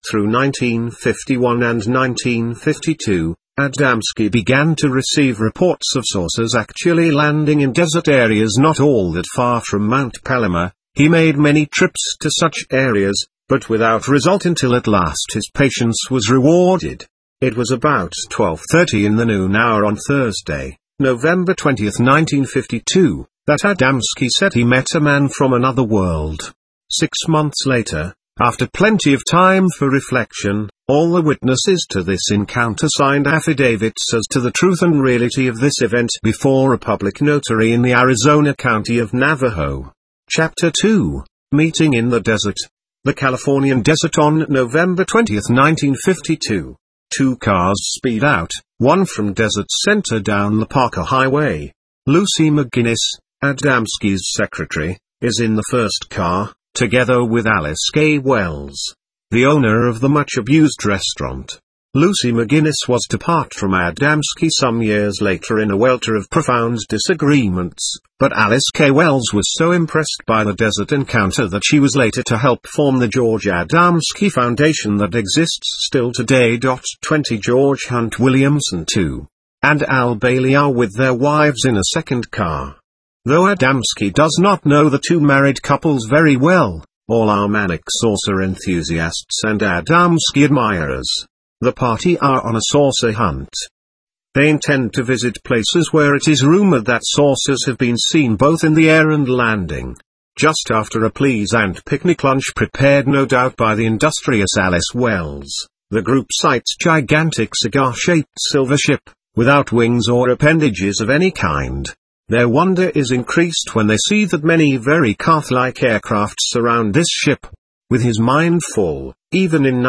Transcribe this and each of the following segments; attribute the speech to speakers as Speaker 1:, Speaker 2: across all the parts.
Speaker 1: Through 1951 and 1952, Adamski began to receive reports of saucers actually landing in desert areas not all that far from Mount Palomar. He made many trips to such areas, but without result until at last his patience was rewarded. It was about 12:30 in the noon hour on Thursday, November 20, 1952, that Adamski said he met a man from another world. 6 months later, after plenty of time for reflection, all the witnesses to this encounter signed affidavits as to the truth and reality of this event before a public notary in the Arizona county of Navajo. Chapter 2, Meeting in the Desert. The Californian Desert on November 20, 1952. 2 cars speed out, one from Desert Center down the Parker Highway. Lucy McGinnis, Adamski's secretary, is in the first car, together with Alice K. Wells, the owner of the much-abused restaurant. Lucy McGinnis was to part from Adamski some years later in a welter of profound disagreements, but Alice K. Wells was so impressed by the desert encounter that she was later to help form the George Adamski Foundation that exists still today. 20 George Hunt Williamson II and Al Bailey are with their wives in a second car. Though Adamski does not know the 2 married couples very well, all are manic saucer enthusiasts and Adamski admirers. The party are on a saucer hunt. They intend to visit places where it is rumored that saucers have been seen both in the air and landing. Just after a pleasant picnic lunch prepared no doubt by the industrious Alice Wells, the group sights gigantic cigar-shaped silver ship, without wings or appendages of any kind. Their wonder is increased when they see that many very calf-like aircraft surround this ship. With his mind full, even in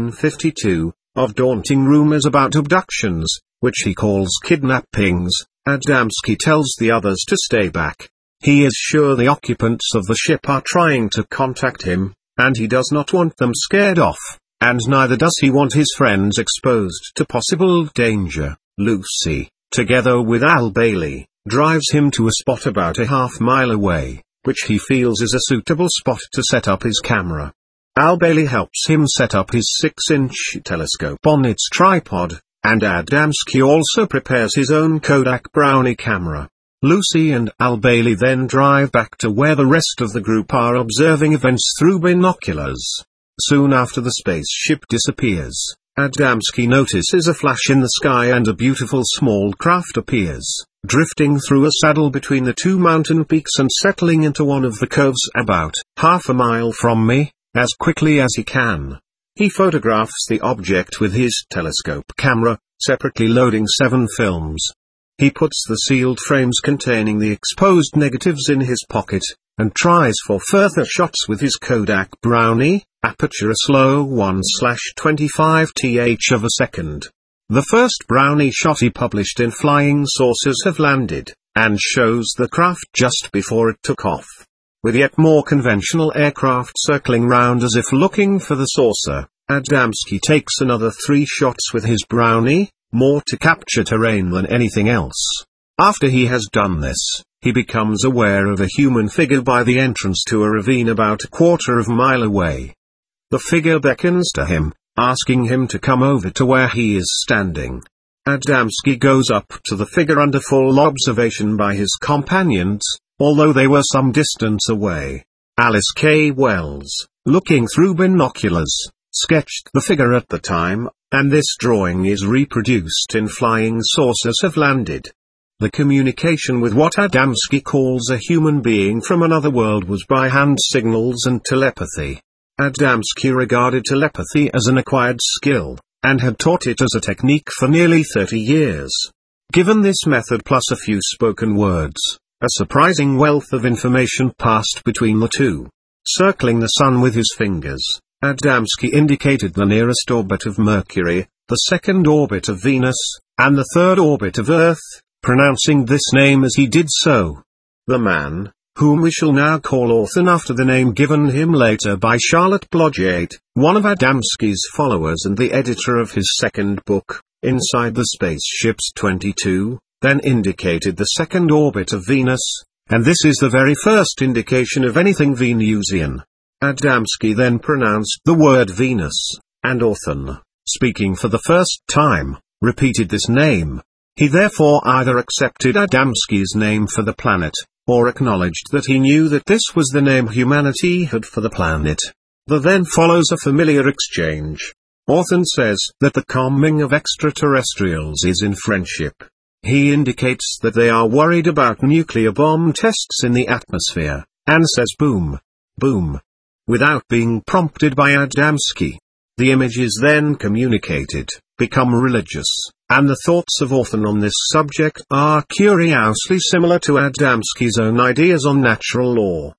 Speaker 1: 1952, of daunting rumors about abductions, which he calls kidnappings, Adamski tells the others to stay back. He is sure the occupants of the ship are trying to contact him, and he does not want them scared off, and neither does he want his friends exposed to possible danger. Lucy, together with Al Bailey, drives him to a spot about a half-mile away, which he feels is a suitable spot to set up his camera. Al Bailey helps him set up his 6-inch telescope on its tripod, and Adamski also prepares his own Kodak Brownie camera. Lucy and Al Bailey then drive back to where the rest of the group are observing events through binoculars. Soon after the spaceship disappears, Adamski notices a flash in the sky and a beautiful small craft appears, drifting through a saddle between the 2 mountain peaks and settling into one of the coves about half a mile from me. As quickly as he can, he photographs the object with his telescope camera, separately loading 7 films. He puts the sealed frames containing the exposed negatives in his pocket, and tries for further shots with his Kodak Brownie, aperture a slow 1/25th of a second. The first Brownie shot he published in Flying Saucers Have Landed, and shows the craft just before it took off, with yet more conventional aircraft circling round as if looking for the saucer. Adamski takes another 3 shots with his Brownie, more to capture terrain than anything else. After he has done this, he becomes aware of a human figure by the entrance to a ravine about a quarter of a mile away. The figure beckons to him, asking him to come over to where he is standing. Adamski goes up to the figure under full observation by his companions, although they were some distance away. Alice K. Wells, looking through binoculars, sketched the figure at the time, and this drawing is reproduced in Flying Saucers Have Landed. The communication with what Adamski calls a human being from another world was by hand signals and telepathy. Adamski regarded telepathy as an acquired skill, and had taught it as a technique for nearly 30 years. Given this method plus a few spoken words, a surprising wealth of information passed between the two. Circling the sun with his fingers, Adamski indicated the nearest orbit of Mercury, the second orbit of Venus, and the third orbit of Earth, pronouncing this name as he did so. The man, whom we shall now call Orson after the name given him later by Charlotte Blodgett, one of Adamski's followers and the editor of his second book, Inside the Spaceships 22, then indicated the second orbit of Venus, and this is the very first indication of anything Venusian. Adamski then pronounced the word Venus, and Orthon, speaking for the first time, repeated this name. He therefore either accepted Adamski's name for the planet, or acknowledged that he knew that this was the name humanity had for the planet. Then follows a familiar exchange. Orthon says that the calming of extraterrestrials is in friendship. He indicates that they are worried about nuclear bomb tests in the atmosphere, and says boom, boom, without being prompted by Adamski. The image is then communicated, become religious, and the thoughts of Orthon on this subject are curiously similar to Adamski's own ideas on natural law.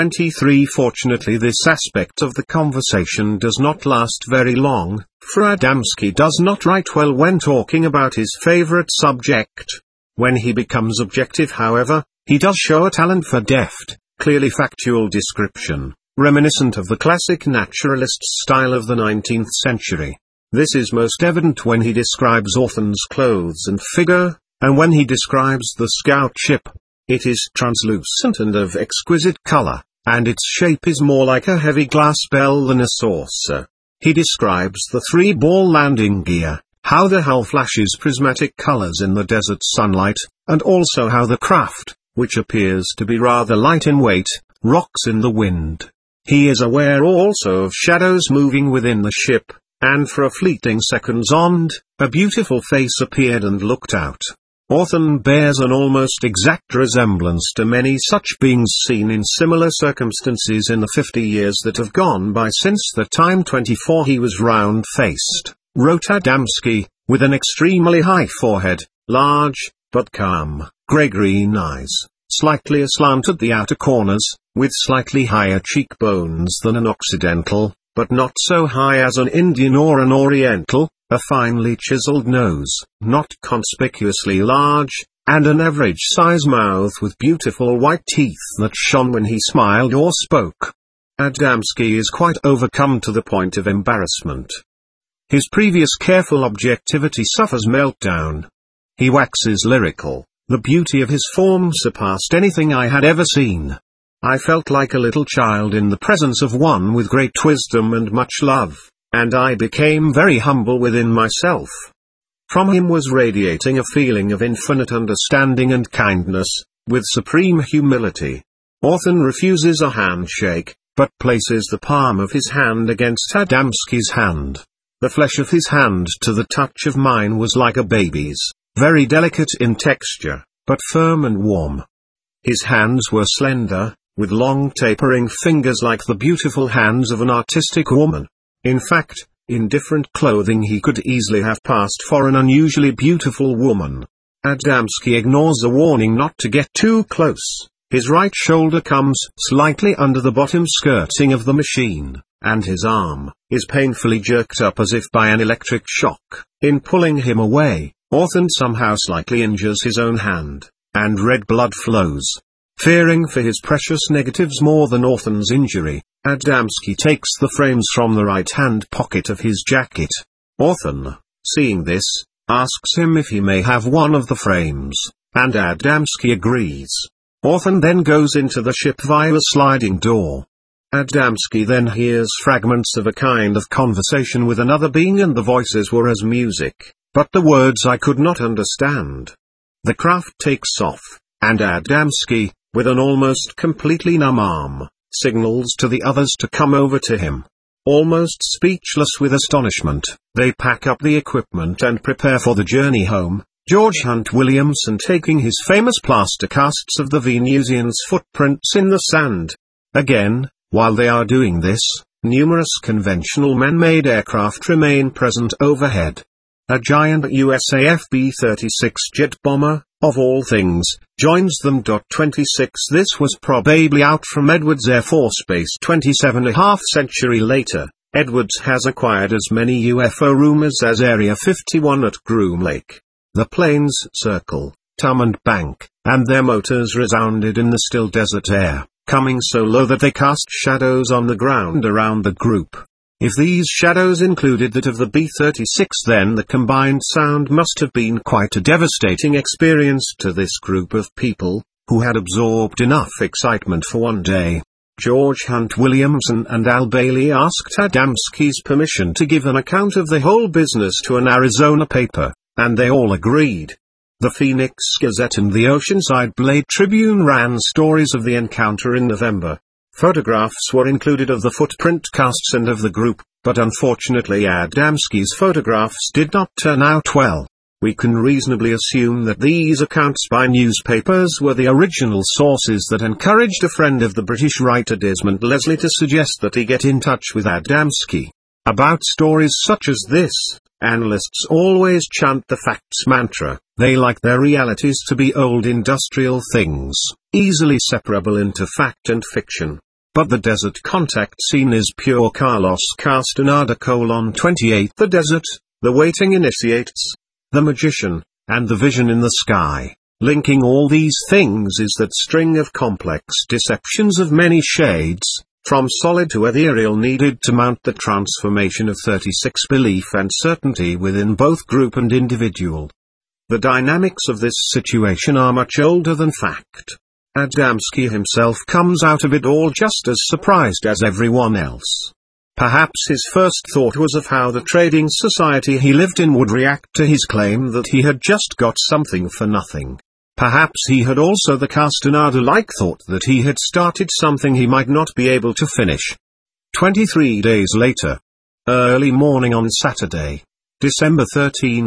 Speaker 1: 23 Fortunately this aspect of the conversation does not last very long, for Adamski does not write well when talking about his favorite subject. When he becomes objective, however, he does show a talent for deft, clearly factual description, reminiscent of the classic naturalist style of the 19th century. This is most evident when he describes Orthon's clothes and figure, and when he describes the scout ship. It is translucent and of exquisite color, and its shape is more like a heavy glass bell than a saucer. He describes the 3-ball landing gear, how the hull flashes prismatic colors in the desert sunlight, and also how the craft, which appears to be rather light in weight, rocks in the wind. He is aware also of shadows moving within the ship, and for a fleeting second a beautiful face appeared and looked out. Orthon bears an almost exact resemblance to many such beings seen in similar circumstances in the 50 years that have gone by since the time 24 he was round-faced, wrote Adamski, with an extremely high forehead, large, but calm, grey-green eyes, slightly aslant at the outer corners, with slightly higher cheekbones than an Occidental, but not so high as an Indian or an Oriental, a finely chiseled nose, not conspicuously large, and an average-size mouth with beautiful white teeth that shone when he smiled or spoke. Adamski is quite overcome to the point of embarrassment. His previous careful objectivity suffers meltdown. He waxes lyrical. The beauty of his form surpassed anything I had ever seen. I felt like a little child in the presence of one with great wisdom and much love, and I became very humble within myself. From him was radiating a feeling of infinite understanding and kindness, with supreme humility. Orthon refuses a handshake, but places the palm of his hand against Adamski's hand. The flesh of his hand to the touch of mine was like a baby's, very delicate in texture, but firm and warm. His hands were slender, with long tapering fingers like the beautiful hands of an artistic woman. In fact, in different clothing he could easily have passed for an unusually beautiful woman. Adamski ignores the warning not to get too close. His right shoulder comes slightly under the bottom skirting of the machine, and his arm is painfully jerked up as if by an electric shock. In pulling him away, Orthon somehow slightly injures his own hand, and red blood flows. Fearing for his precious negatives more than Orthon's injury, Adamski takes the frames from the right-hand pocket of his jacket. Orthon, seeing this, asks him if he may have one of the frames, and Adamski agrees. Orthon then goes into the ship via a sliding door. Adamski then hears fragments of a kind of conversation with another being, and the voices were as music, but the words I could not understand. The craft takes off, and Adamski, with an almost completely numb arm, signals to the others to come over to him. Almost speechless with astonishment, they pack up the equipment and prepare for the journey home, George Hunt Williamson taking his famous plaster casts of the Venusians' footprints in the sand. Again, while they are doing this, numerous conventional man-made aircraft remain present overhead. A giant USAF B-36 jet bomber, of all things, joins them. 26 This was probably out from Edwards Air Force Base 27.5 century later. Edwards has acquired as many UFO rumors as Area 51 at Groom Lake. The planes circle, tum and bank, and their motors resounded in the still desert air, coming so low that they cast shadows on the ground around the group. If these shadows included that of the B-36, then the combined sound must have been quite a devastating experience to this group of people, who had absorbed enough excitement for one day. George Hunt Williamson and Al Bailey asked Adamski's permission to give an account of the whole business to an Arizona paper, and they all agreed. The Phoenix Gazette and the Oceanside Blade Tribune ran stories of the encounter in November. Photographs were included of the footprint casts and of the group, but unfortunately Adamski's photographs did not turn out well. We can reasonably assume that these accounts by newspapers were the original sources that encouraged a friend of the British writer Desmond Leslie to suggest that he get in touch with Adamski. About stories such as this, analysts always chant the facts mantra. They like their realities to be old industrial things, easily separable into fact and fiction. But the desert contact scene is pure Carlos Castaneda: 28. The desert, the waiting initiates, the magician, and the vision in the sky. Linking all these things is that string of complex deceptions of many shades, from solid to ethereal, needed to mount the transformation of 36 belief and certainty within both group and individual. The dynamics of this situation are much older than fact. Adamski himself comes out of it all just as surprised as everyone else. Perhaps his first thought was of how the trading society he lived in would react to his claim that he had just got something for nothing. Perhaps he had also the Castaneda-like thought that he had started something he might not be able to finish. 23 days later. Early morning on Saturday, December 13,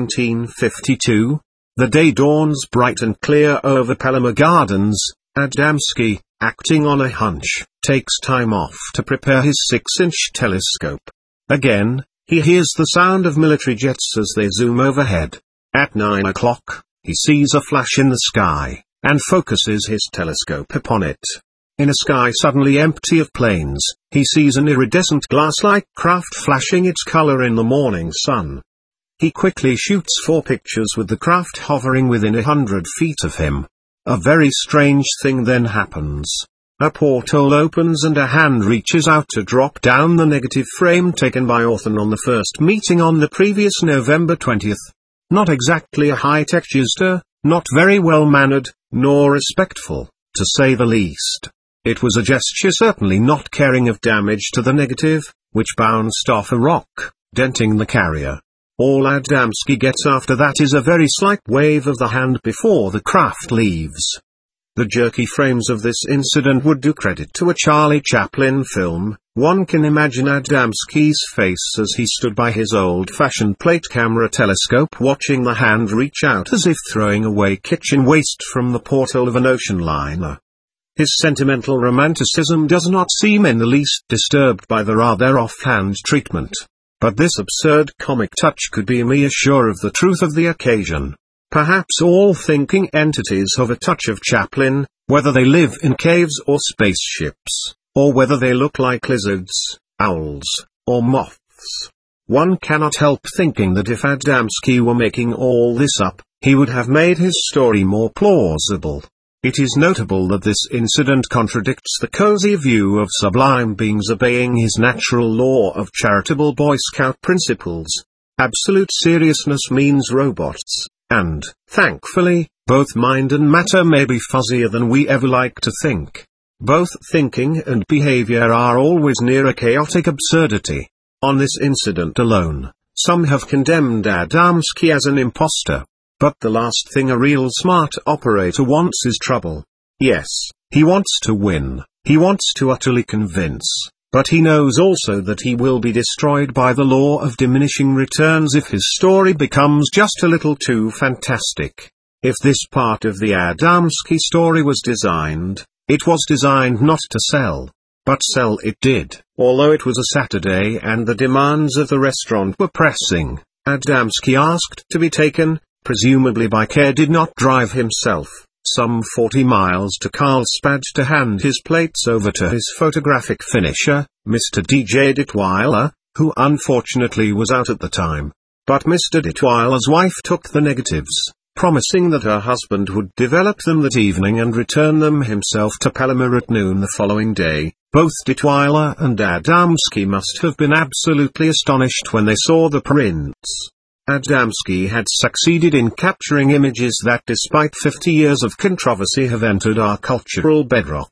Speaker 1: 1952, the day dawns bright and clear over Palomar Gardens. Adamski, acting on a hunch, takes time off to prepare his 6-inch telescope. Again, he hears the sound of military jets as they zoom overhead. At 9 o'clock, he sees a flash in the sky, and focuses his telescope upon it. In a sky suddenly empty of planes, he sees an iridescent glass-like craft flashing its color in the morning sun. He quickly shoots 4 pictures with the craft hovering within 100 feet of him. A very strange thing then happens. A porthole opens and a hand reaches out to drop down the negative frame taken by Orthon on the first meeting on the previous November 20th. Not exactly a high-tech gesture, not very well-mannered, nor respectful, to say the least. It was a gesture certainly not caring of damage to the negative, which bounced off a rock, denting the carrier. All Adamski gets after that is a very slight wave of the hand before the craft leaves. The jerky frames of this incident would do credit to a Charlie Chaplin film. One can imagine Adamski's face as he stood by his old-fashioned plate camera telescope watching the hand reach out as if throwing away kitchen waste from the porthole of an ocean liner. His sentimental romanticism does not seem in the least disturbed by the rather offhand treatment. But this absurd comic touch could be mere sure of the truth of the occasion. Perhaps all thinking entities have a touch of Chaplin, whether they live in caves or spaceships, or whether they look like lizards, owls, or moths. One cannot help thinking that if Adamski were making all this up, he would have made his story more plausible. It is notable that this incident contradicts the cozy view of sublime beings obeying his natural law of charitable Boy Scout principles. Absolute seriousness means robots, and, thankfully, both mind and matter may be fuzzier than we ever like to think. Both thinking and behavior are always near a chaotic absurdity. On this incident alone, some have condemned Adamski as an imposter. But the last thing a real smart operator wants is trouble. Yes, he wants to win, he wants to utterly convince, but he knows also that he will be destroyed by the law of diminishing returns if his story becomes just a little too fantastic. If this part of the Adamski story was designed, it was designed not to sell. But sell it did. Although it was a Saturday and the demands of the restaurant were pressing, Adamski asked to be taken, presumably by care did not drive himself, some 40 miles to Carlsbad to hand his plates over to his photographic finisher, Mr. D.J. Detweiler, who unfortunately was out at the time. But Mr. Detweiler's wife took the negatives, promising that her husband would develop them that evening and return them himself to Palomar at noon the following day. Both Detweiler and Adamski must have been absolutely astonished when they saw the prints. Adamski had succeeded in capturing images that despite 50 years of controversy have entered our cultural bedrock.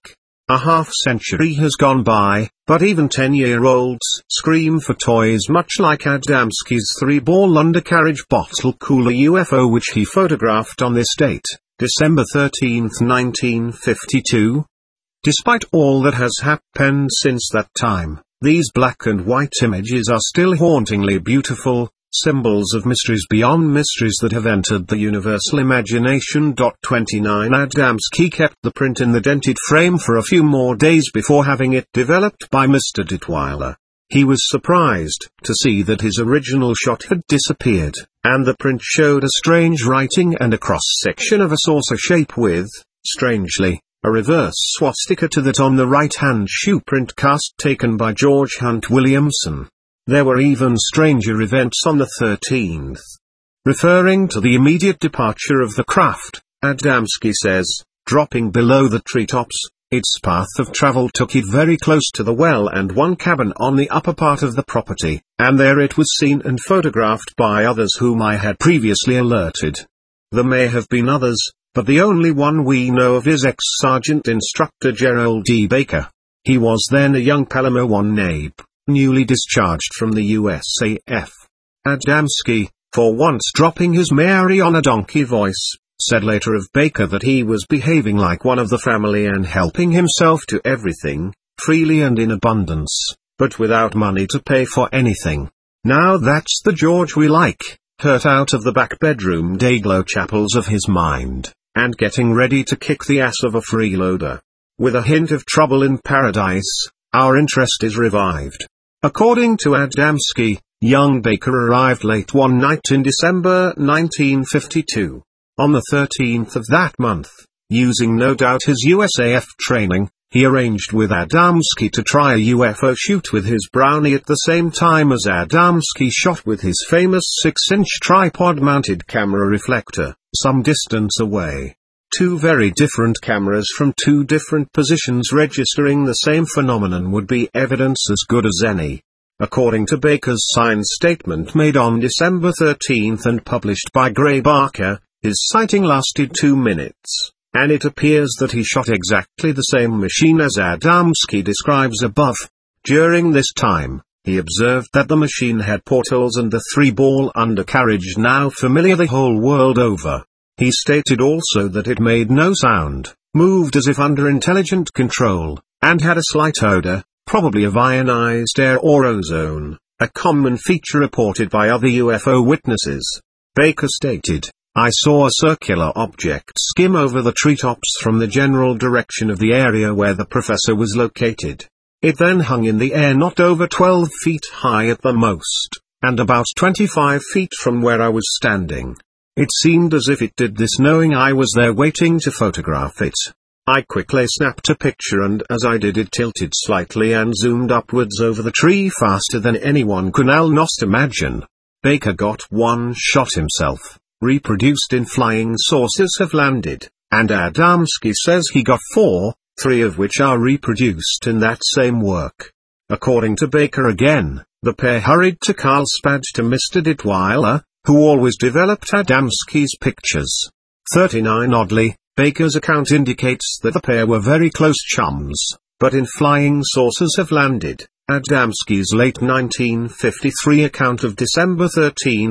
Speaker 1: A half-century has gone by, but even 10-year-olds scream for toys much like Adamski's 3-ball undercarriage bottle cooler UFO, which he photographed on this date, December 13, 1952. Despite all that has happened since that time, these black and white images are still hauntingly beautiful, symbols of mysteries beyond mysteries that have entered the universal imagination. 29 Adamski kept the print in the dented frame for a few more days before having it developed by Mr. Detweiler. He was surprised to see that his original shot had disappeared, and the print showed a strange writing and a cross-section of a saucer shape with, strangely, a reverse swastika to that on the right-hand shoe print cast taken by George Hunt Williamson. There were even stranger events on the 13th. Referring to the immediate departure of the craft, Adamski says, dropping below the treetops, its path of travel took it very close to the well and one cabin on the upper part of the property, and there it was seen and photographed by others whom I had previously alerted. There may have been others, but the only one we know of is ex-Sergeant Instructor Gerald D. Baker. He was then a young Palomar 1 NAIB, newly discharged from the USAF. Adamski, for once dropping his Mary on a donkey voice, said later of Baker that he was behaving like one of the family and helping himself to everything, freely and in abundance, but without money to pay for anything. Now that's the George we like, hurt out of the back bedroom dayglow chapels of his mind, and getting ready to kick the ass of a freeloader. With a hint of trouble in paradise, our interest is revived. According to Adamski, young Baker arrived late one night in December 1952. On the 13th of that month, using no doubt his USAF training, he arranged with Adamski to try a UFO shoot with his Brownie at the same time as Adamski shot with his famous 6-inch tripod-mounted camera reflector, some distance away. Two very different cameras from two different positions registering the same phenomenon would be evidence as good as any. According to Baker's signed statement made on December 13 and published by Gray Barker, his sighting lasted 2 minutes, and it appears that he shot exactly the same machine as Adamski describes above. During this time, he observed that the machine had portals and the 3-ball undercarriage now familiar the whole world over. He stated also that it made no sound, moved as if under intelligent control, and had a slight odor, probably of ionized air or ozone, a common feature reported by other UFO witnesses. Baker stated, "I saw a circular object skim over the treetops from the general direction of the area where the professor was located. It then hung in the air not over 12 feet high at the most, and about 25 feet from where I was standing. It seemed as if it did this knowing I was there waiting to photograph it. I quickly snapped a picture, and as I did it tilted slightly and zoomed upwards over the tree faster than anyone could almost imagine." Baker got one shot himself, reproduced in Flying Saucers Have Landed, and Adamski says he got 4, 3 of which are reproduced in that same work. According to Baker again, the pair hurried to Carlsbad to Mr. Detweiler, who always developed Adamski's pictures. 39 Oddly, Baker's account indicates that the pair were very close chums, but in Flying Saucers Have Landed, Adamski's late 1953 account of December 13,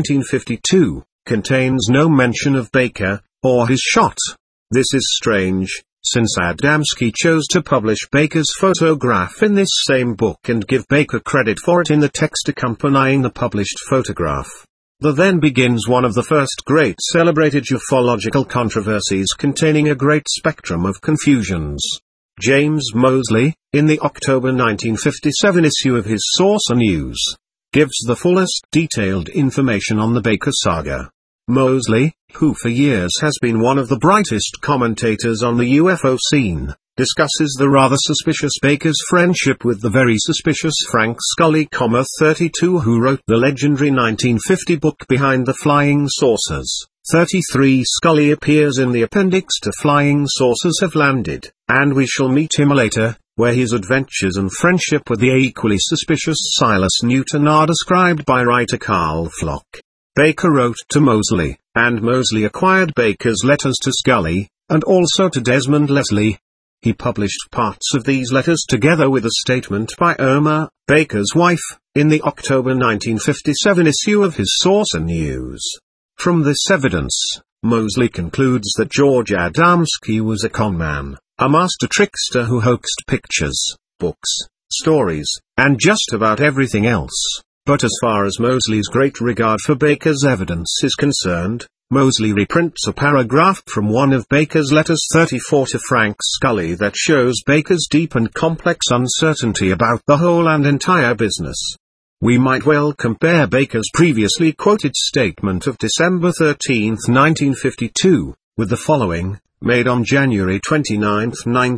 Speaker 1: 1952, contains no mention of Baker, or his shot. This is strange, since Adamski chose to publish Baker's photograph in this same book and give Baker credit for it in the text accompanying the published photograph. The then begins one of the first great celebrated ufological controversies containing a great spectrum of confusions. James Moseley, in the October 1957 issue of his Saucer News, gives the fullest detailed information on the Baker saga. Moseley, who for years has been one of the brightest commentators on the UFO scene, discusses the rather suspicious Baker's friendship with the very suspicious Frank Scully, 32, who wrote the legendary 1950 book Behind the Flying Saucers. 33 Scully appears in the appendix to Flying Saucers Have Landed, and we shall meet him later, where his adventures and friendship with the equally suspicious Silas Newton are described by writer Carl Flock. Baker wrote to Moseley, and Moseley acquired Baker's letters to Scully, and also to Desmond Leslie. He published parts of these letters together with a statement by Irma, Baker's wife, in the October 1957 issue of his Source News. From this evidence, Mosley concludes that George Adamski was a conman, a master trickster who hoaxed pictures, books, stories, and just about everything else. But as far as Mosley's great regard for Baker's evidence is concerned, Mosley reprints a paragraph from one of Baker's letters 34 to Frank Scully that shows Baker's deep and complex uncertainty about the whole and entire business. We might well compare Baker's previously quoted statement of December 13, 1952, with the following, made on January 29,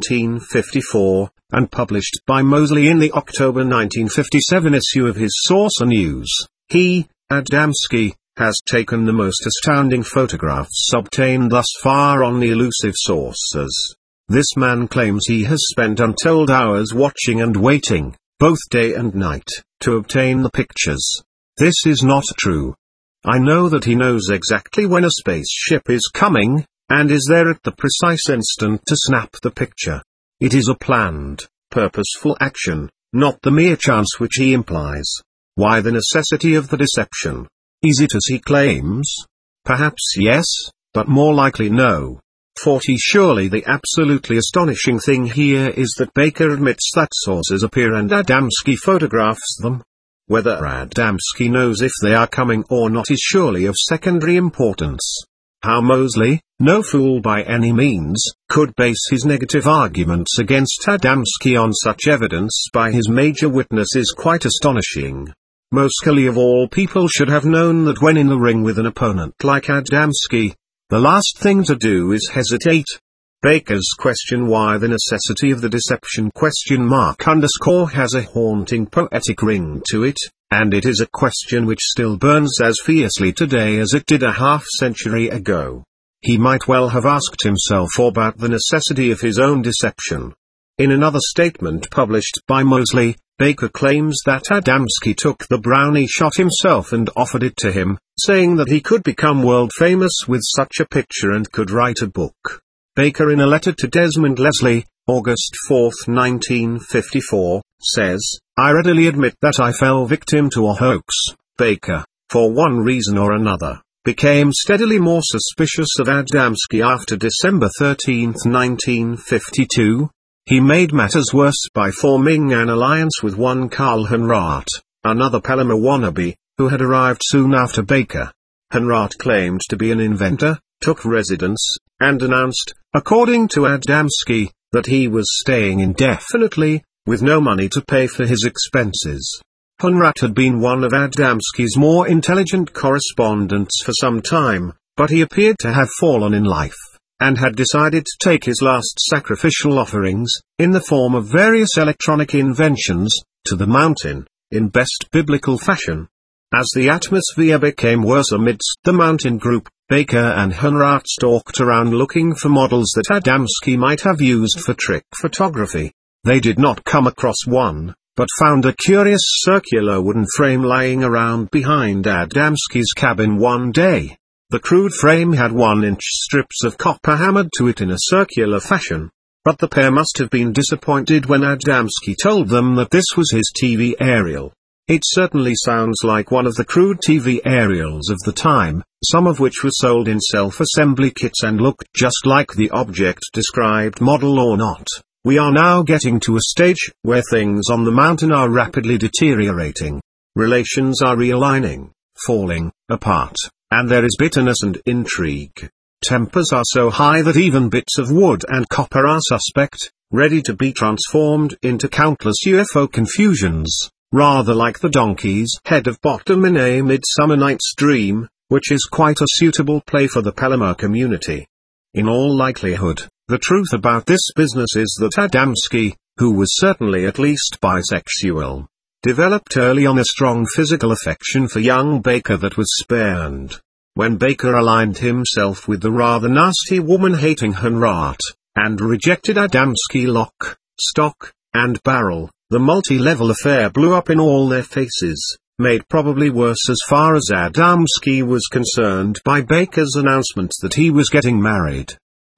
Speaker 1: 1954, and published by Mosley in the October 1957 issue of his Source News. He, Adamski, has taken the most astounding photographs obtained thus far on the elusive sources. This man claims he has spent untold hours watching and waiting, both day and night, to obtain the pictures. This is not true. I know that he knows exactly when a spaceship is coming, and is there at the precise instant to snap the picture. It is a planned, purposeful action, not the mere chance which he implies. Why the necessity of the deception? Is it as he claims? Perhaps yes, but more likely no. 40 Surely the absolutely astonishing thing here is that Baker admits that sources appear and Adamski photographs them. Whether Adamski knows if they are coming or not is surely of secondary importance. How Mosley, no fool by any means, could base his negative arguments against Adamski on such evidence by his major witness is quite astonishing. Mosley of all people should have known that when in the ring with an opponent like Adamski, the last thing to do is hesitate. Baker's question why the necessity of the deception _ has a haunting poetic ring to it, and it is a question which still burns as fiercely today as it did a half-century ago. He might well have asked himself about the necessity of his own deception. In another statement published by Mosley, Baker claims that Adamski took the brownie shot himself and offered it to him, saying that he could become world famous with such a picture and could write a book. Baker in a letter to Desmond Leslie, August 4, 1954, says, I readily admit that I fell victim to a hoax. Baker, for one reason or another, became steadily more suspicious of Adamski after December 13, 1952. He made matters worse by forming an alliance with one Karl Henrath, another Palomar wannabe, who had arrived soon after Baker. Henrath claimed to be an inventor, took residence, and announced, according to Adamski, that he was staying indefinitely, with no money to pay for his expenses. Henrath had been one of Adamski's more intelligent correspondents for some time, but he appeared to have fallen in life, and had decided to take his last sacrificial offerings, in the form of various electronic inventions, to the mountain, in best biblical fashion. As the atmosphere became worse amidst the mountain group, Baker and Henrath stalked around looking for models that Adamski might have used for trick photography. They did not come across one, but found a curious circular wooden frame lying around behind Adamski's cabin one day. The crude frame had 1-inch strips of copper hammered to it in a circular fashion. But the pair must have been disappointed when Adamski told them that this was his TV aerial. It certainly sounds like one of the crude TV aerials of the time, some of which were sold in self-assembly kits and looked just like the object described model or not. We are now getting to a stage where things on the mountain are rapidly deteriorating. Relations are realigning, falling apart, and there is bitterness and intrigue. Tempers are so high that even bits of wood and copper are suspect, ready to be transformed into countless UFO confusions, rather like the donkey's head of bottom in A Midsummer Night's Dream, which is quite a suitable play for the Palomar community. In all likelihood, the truth about this business is that Adamski, who was certainly at least bisexual, developed early on a strong physical affection for young Baker that was spared. When Baker aligned himself with the rather nasty woman-hating Henrath, and rejected Adamski lock, stock, and barrel, the multi-level affair blew up in all their faces, made probably worse as far as Adamski was concerned by Baker's announcement that he was getting married.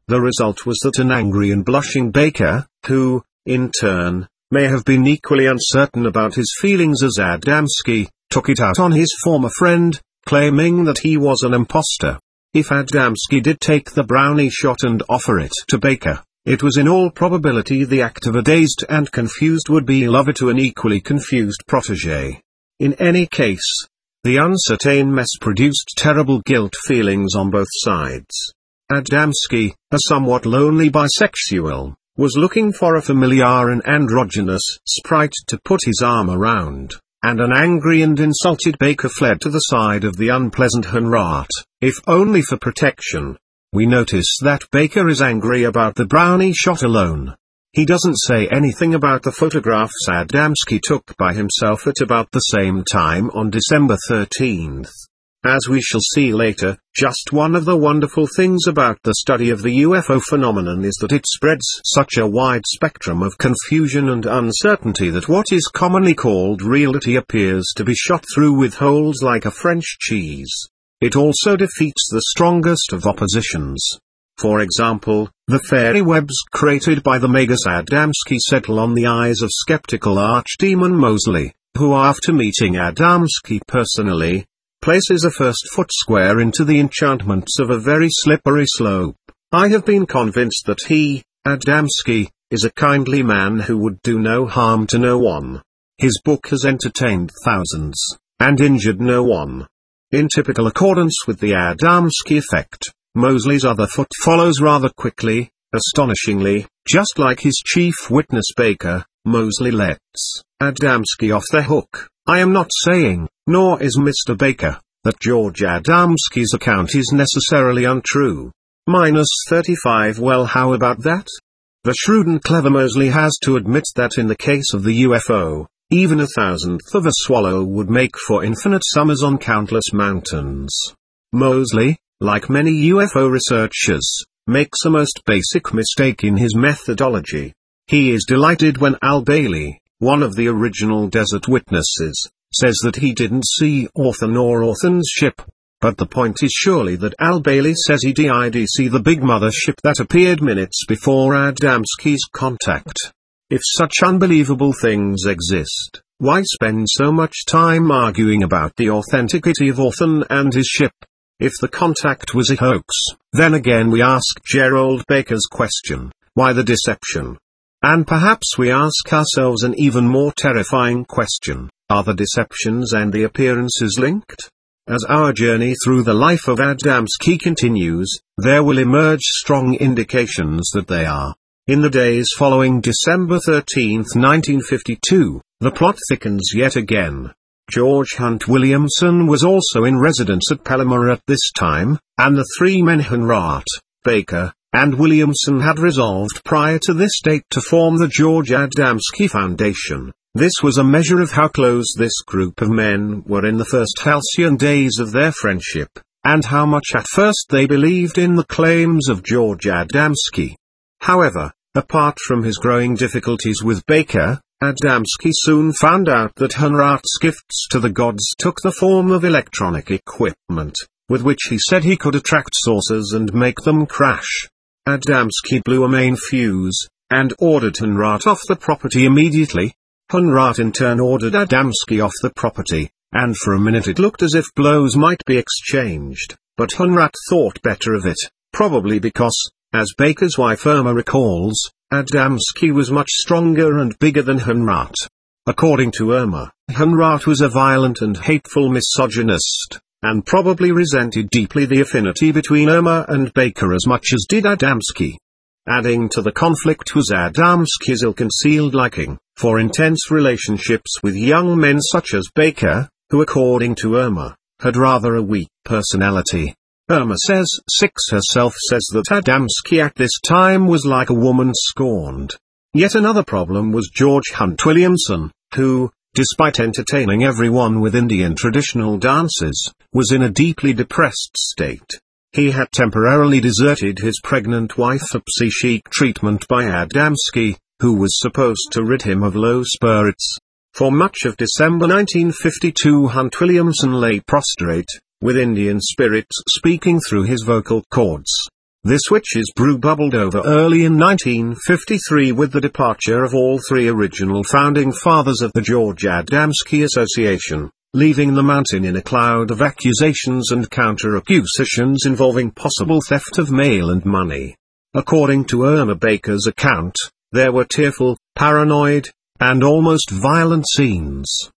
Speaker 1: The result was that an angry and blushing Baker, who, in turn, may have been equally uncertain about his feelings as Adamski, took it out on his former friend, claiming that he was an imposter. If Adamski did take the brownie shot and offer it to Baker, it was in all probability the act of a dazed and confused would-be lover to an equally confused protégé. In any case, the uncertain mess produced terrible guilt feelings on both sides. Adamski, a somewhat lonely bisexual, was looking for a familiar and androgynous sprite to put his arm around, and an angry and insulted Baker fled to the side of the unpleasant Hunrat, if only for protection. We notice that Baker is angry about the brownie shot alone. He doesn't say anything about the photographs Adamski took by himself at about the same time on December 13th. As we shall see later, just one of the wonderful things about the study of the UFO phenomenon is that it spreads such a wide spectrum of confusion and uncertainty that what is commonly called reality appears to be shot through with holes like a French cheese. It also defeats the strongest of oppositions. For example, the fairy webs created by the Magus Adamski settle on the eyes of skeptical Archdemon Mosley, who after meeting Adamski personally, places a first foot square into the enchantments of a very slippery slope. I have been convinced that he, Adamski, is a kindly man who would do no harm to no one. His book has entertained thousands, and injured no one. In typical accordance with the Adamski effect, Mosley's other foot follows rather quickly, astonishingly, just like his chief witness Baker. Mosley lets Adamski off the hook. I am not saying, nor is Mr. Baker, that George Adamski's account is necessarily untrue. -35 Well, how about that? The shrewd and clever Mosley has to admit that in the case of the UFO, even a thousandth of a swallow would make for infinite summers on countless mountains. Mosley, like many UFO researchers, makes a most basic mistake in his methodology. He is delighted when Al Bailey, one of the original Desert Witnesses, says that he didn't see Orthon or Orthon's ship. But the point is surely that Al Bailey says he did see the big mother ship that appeared minutes before Adamski's contact. If such unbelievable things exist, why spend so much time arguing about the authenticity of Orthon and his ship? If the contact was a hoax, then again we ask Gerald Baker's question, why the deception? And perhaps we ask ourselves an even more terrifying question, are the deceptions and the appearances linked? As our journey through the life of Adamski continues, there will emerge strong indications that they are. In the days following December 13, 1952, the plot thickens yet again. George Hunt Williamson was also in residence at Palomar at this time, and the three men Hunrat, Baker, and Williamson had resolved prior to this date to form the George Adamski Foundation. This was a measure of how close this group of men were in the first halcyon days of their friendship, and how much at first they believed in the claims of George Adamski. However, apart from his growing difficulties with Baker, Adamski soon found out that Hunrat's gifts to the gods took the form of electronic equipment, with which he said he could attract saucers and make them crash. Adamski blew a main fuse, and ordered Hunrat off the property immediately. Hunrat in turn ordered Adamski off the property, and for a minute it looked as if blows might be exchanged, but Hunrat thought better of it, probably because, as Baker's wife Irma recalls, Adamski was much stronger and bigger than Hunrat. According to Irma, Hunrat was a violent and hateful misogynist, and probably resented deeply the affinity between Irma and Baker as much as did Adamski. Adding to the conflict was Adamski's ill-concealed liking for intense relationships with young men such as Baker, who according to Irma, had rather a weak personality. Irma herself says that Adamski at this time was like a woman scorned. Yet another problem was George Hunt Williamson, who, despite entertaining everyone with Indian traditional dances, was in a deeply depressed state. He had temporarily deserted his pregnant wife for psychic treatment by Adamski, who was supposed to rid him of low spirits. For much of December 1952 Hunt Williamson lay prostrate, with Indian spirits speaking through his vocal cords. This witch's brew bubbled over early in 1953 with the departure of all three original founding fathers of the George Adamski Association, leaving the mountain in a cloud of accusations and counter-accusations involving possible theft of mail and money. According to Irma Baker's account, there were tearful, paranoid, and almost violent scenes.